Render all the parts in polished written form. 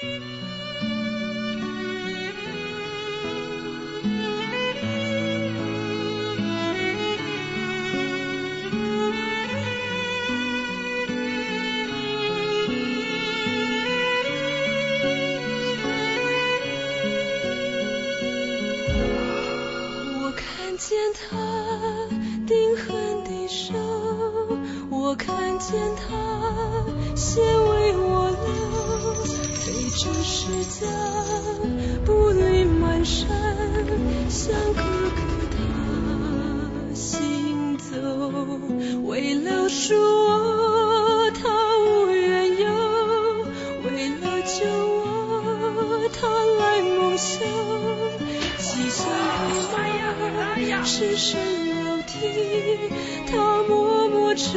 见他钉痕的手，我看见他先为我流，对这世间步履蹒跚，像哥哥他行走，为了赎我他无缘由，为了救我他来蒙羞，吉祥的马是蜃楼梯，他默默承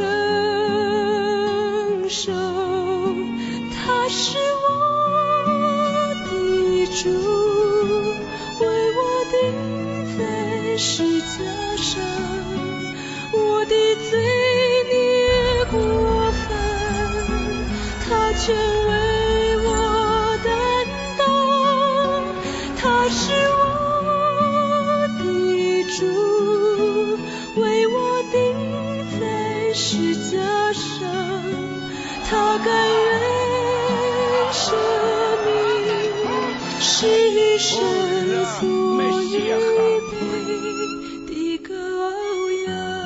受，他是我的主，为我钉在十架上，我的罪孽过犯，他全为我担当，他是我的主，为我钉在十架上，他甘愿舍命，是神所预备的羔羊。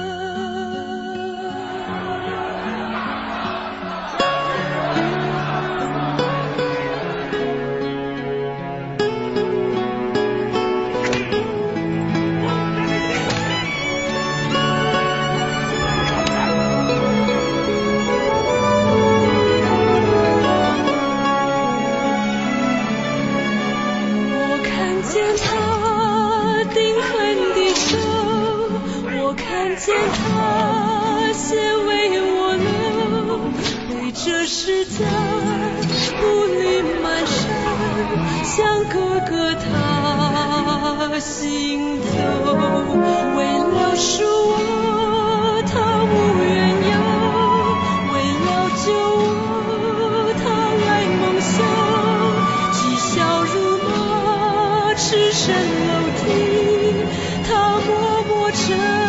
见他先为我流，为这世间步履蹒跚，像哥哥他行走，为了赎我他无缘由，为了救我他来蒙羞，嬉笑如马赤身楼梯，他默默承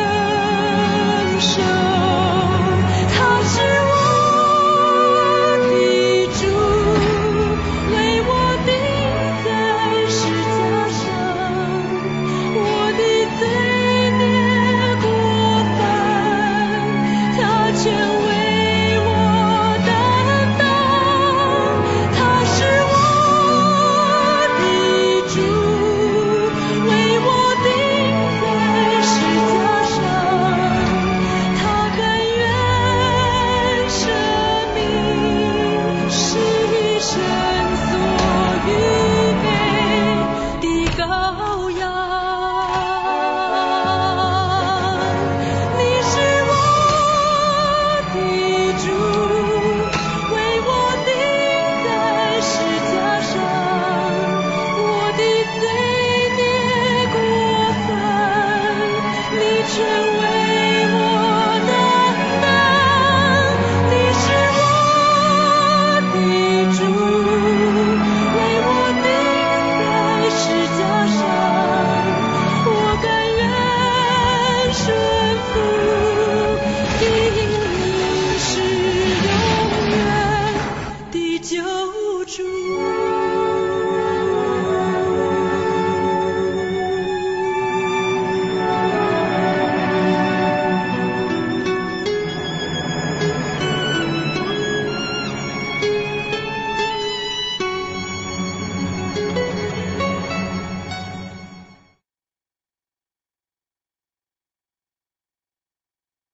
受，他是我的主，为我钉在十架上，我的罪孽过犯，他全为我担当，他是我的主，为我钉在十架上，神所预备的羔羊，你是我的主，为我钉在十架上，我的罪孽过犯，你全为我担当，你是我的主，顺服，因你是永远的救主。